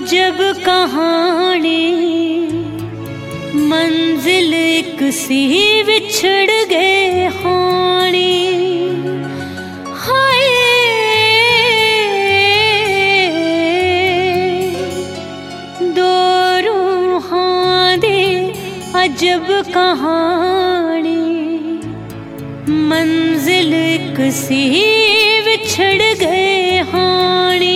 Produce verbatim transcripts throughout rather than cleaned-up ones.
अजब कहानी मंजिल एक सी विछड़ गए हानी। हाय दो रूहां दे अजब कहानी मंजिल एक सी विछड़ गए हानी।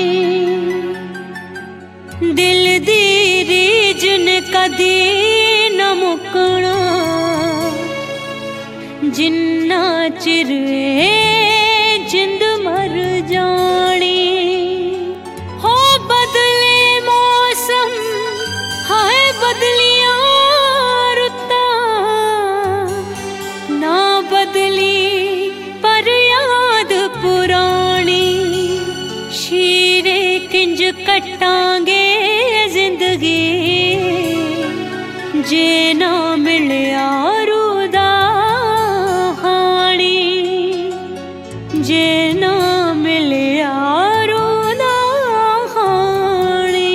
दिल दी रीज ने कदी न मुकना जिन्ना चिर जिंद मर जानी। हो बदले मौसम हाय बदलियां रुता ना बदली पर याद पुरानी। शीरे किंज कटांगे जिंदगी जे ना मिलिया रूदा हानी। जे ना मिलिया रूदा हानी।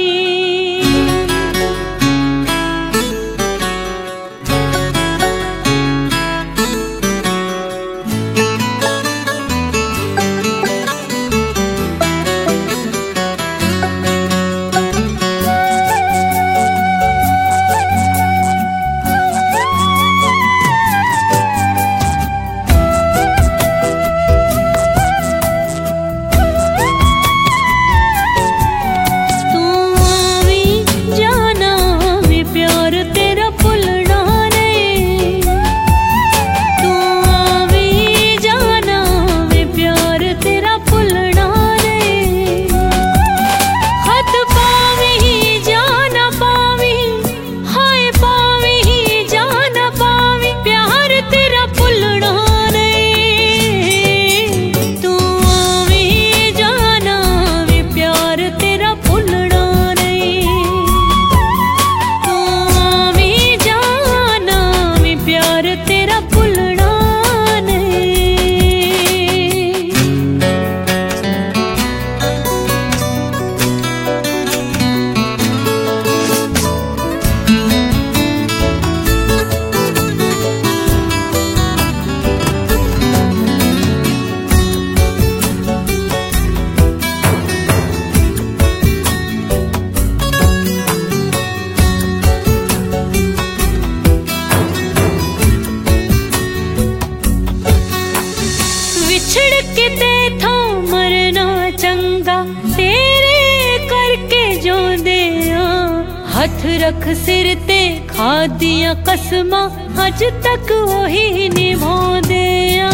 हथ रख सिर ते खादियां कसमां अज तक वही निभाउंदे आ।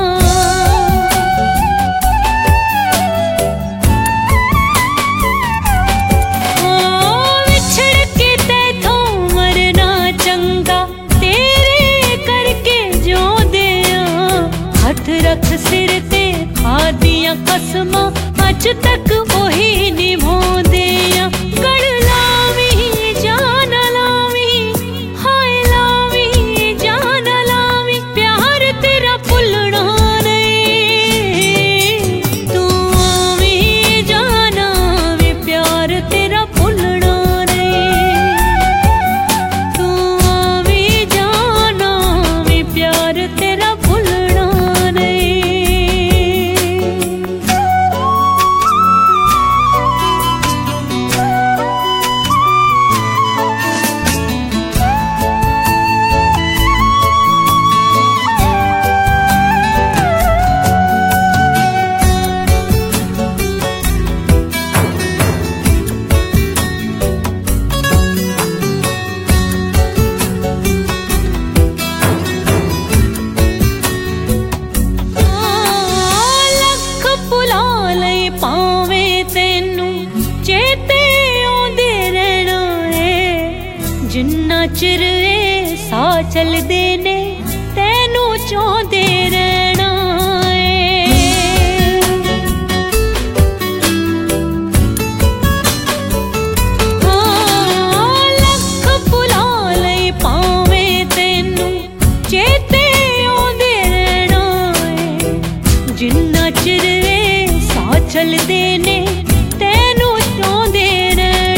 विछड़ के तैथों मरना चंगा तेरे करके जिउंदे आ। हथ रख सिर ते खादियां कसमां अज तक वही निभाउंदे आ। जिन्ना चिर सा चलदे ने तैनू चाहते रहना है। हाँ लख भुला लई पावे तैनू चेते आउंदे रहना है। जिन्ना चिर सा चलदे ने तैनू चाहते रहना।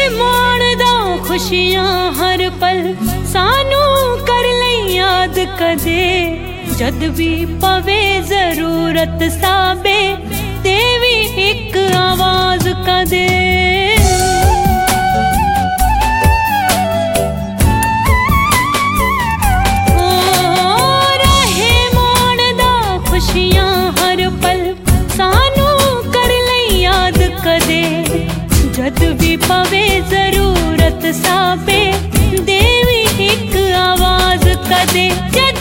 खुशियां हर पल सानू कर ले याद कदे, जद भी पवे जरूरत साबे देवी एक आवाज कदे। रहे मोड़ दा खुशियां हर पल सानू कर ले याद कदे, जद भी पवे जरूरत साबे देवी एक आवाज कदे।